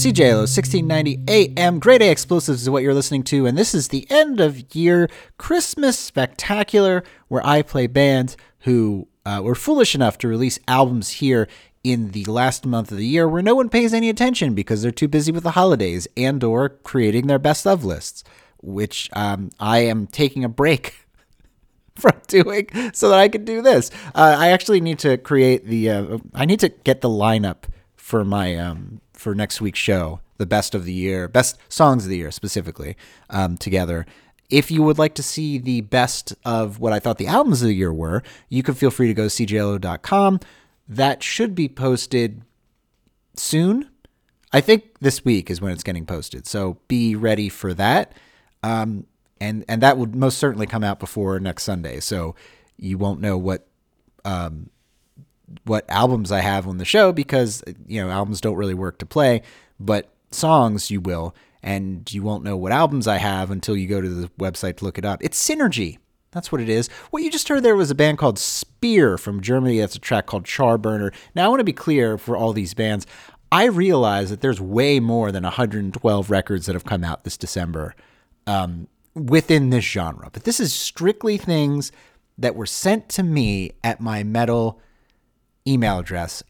CJLO 1690 AM. Grade A Explosives is what you're listening to, and this is the end of year Christmas spectacular where I play bands who were foolish enough to release albums here in the last month of the year where no one pays any attention because they're too busy with the holidays and or creating their best of lists, which I am taking a break from doing so that I can do this. I actually need to create I need to get the lineup for my for next week's show, the best of the year, best songs of the year specifically, together. If you would like to see the best of what I thought the albums of the year were, you can feel free to go to cjlo.com. That should be posted soon. I think this week is when it's getting posted, so be ready for that. And that would most certainly come out before next Sunday, so you won't know what albums I have on the show because, albums don't really work to play, but songs you will, and you won't know what albums I have until you go to the website to look it up. It's Synergy. That's what it is. What you just heard there was a band called Spear from Germany. That's a track called Charburner. Now, I want to be clear for all these bands. I realize that there's way more than 112 records that have come out this December within this genre. But this is strictly things that were sent to me at my metal email address,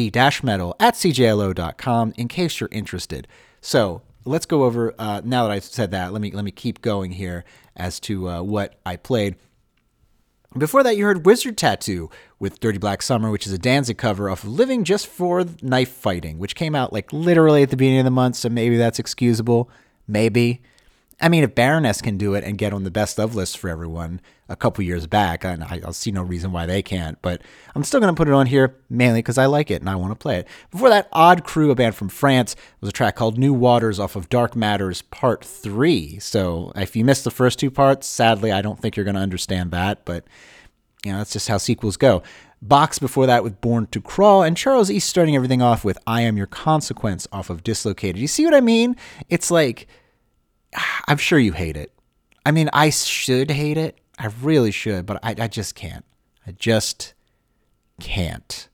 md-metal@cjlo.com, in case you're interested. So let's go over, now that I've said that, let me keep going here as to what I played. Before that, you heard Wizard Tattoo with Dirty Black Summer, which is a Danzig cover of Living Just for Knife Fighting, which came out like literally at the beginning of the month, so maybe that's excusable. Maybe. I mean, if Baroness can do it and get on the best of list for everyone a couple years back, and I'll see no reason why they can't, but I'm still going to put it on here mainly because I like it and I want to play it. Before that, Odd Crew, a band from France, was a track called New Waters off of Dark Matters Part 3. So if you missed the first two parts, sadly, I don't think you're going to understand that, but that's just how sequels go. Box before that with Born to Crawl, and Charles East starting everything off with I Am Your Consequence off of Dislocated. You see what I mean? It's like, I'm sure you hate it. I mean, I should hate it. I really should, but I just can't. I just can't.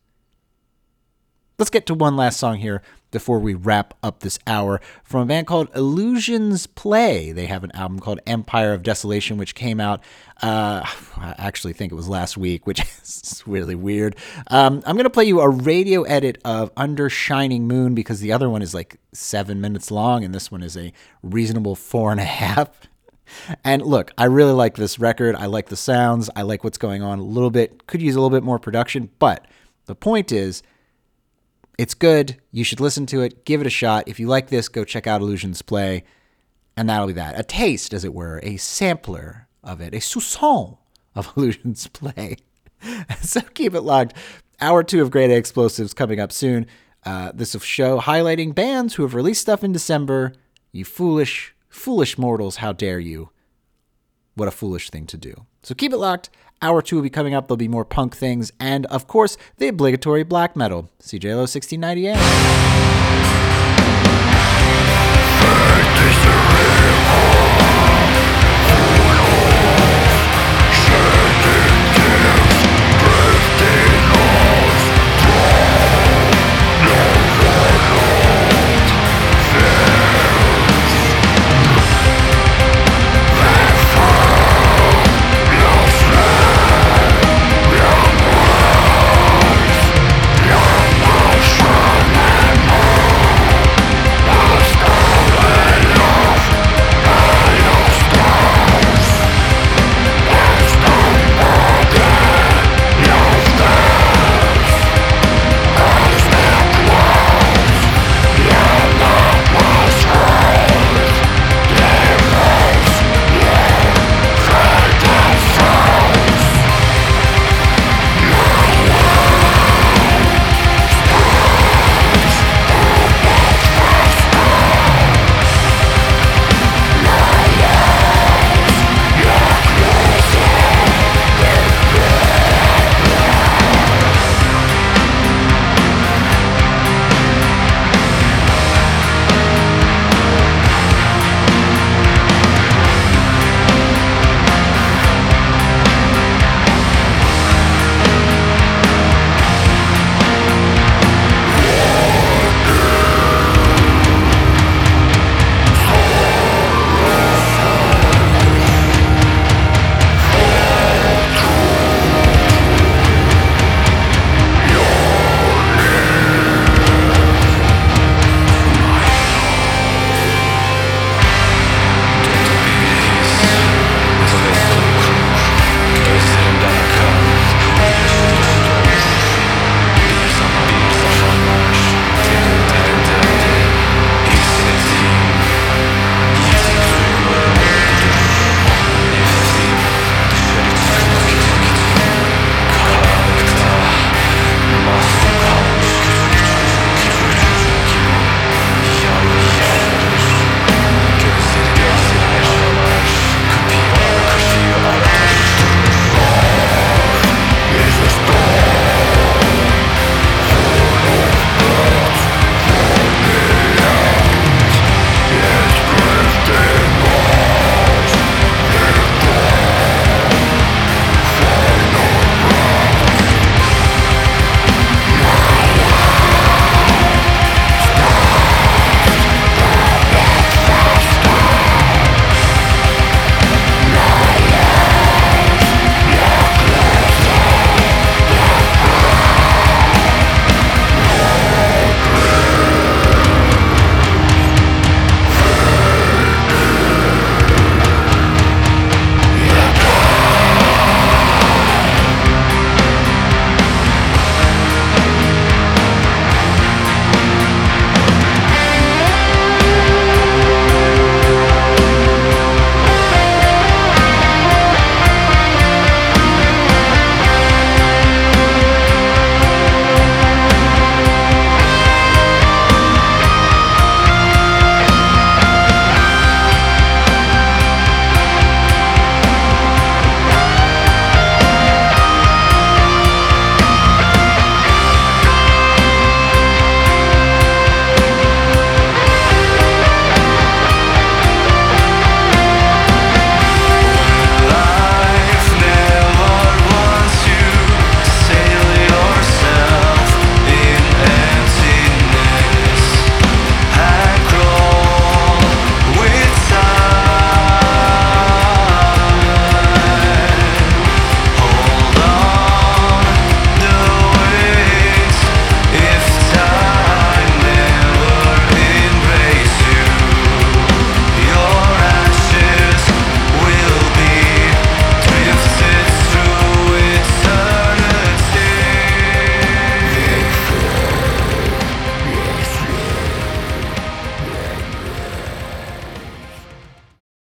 Let's get to one last song here before we wrap up this hour from a band called Illusions Play. They have an album called Empire of Desolation, which came out, I actually think it was last week, which is really weird. I'm going to play you a radio edit of Under Shining Moon because the other one is like 7 minutes long and this one is a reasonable 4.5. And look, I really like this record. I like the sounds. I like what's going on a little bit. Could use a little bit more production, but the point is, it's good. You should listen to it. Give it a shot. If you like this, go check out Illusions Play, and that'll be that. A taste, as it were, a sampler of it, a soupçon of Illusions Play. So keep it locked. Hour 2 of Grade A Explosives coming up soon. This is a show highlighting bands who have released stuff in December. You foolish, foolish mortals, how dare you? What a foolish thing to do. So keep it locked. Hour 2 will be coming up. There'll be more punk things. And, of course, the obligatory black metal. CJLO 1690 AM.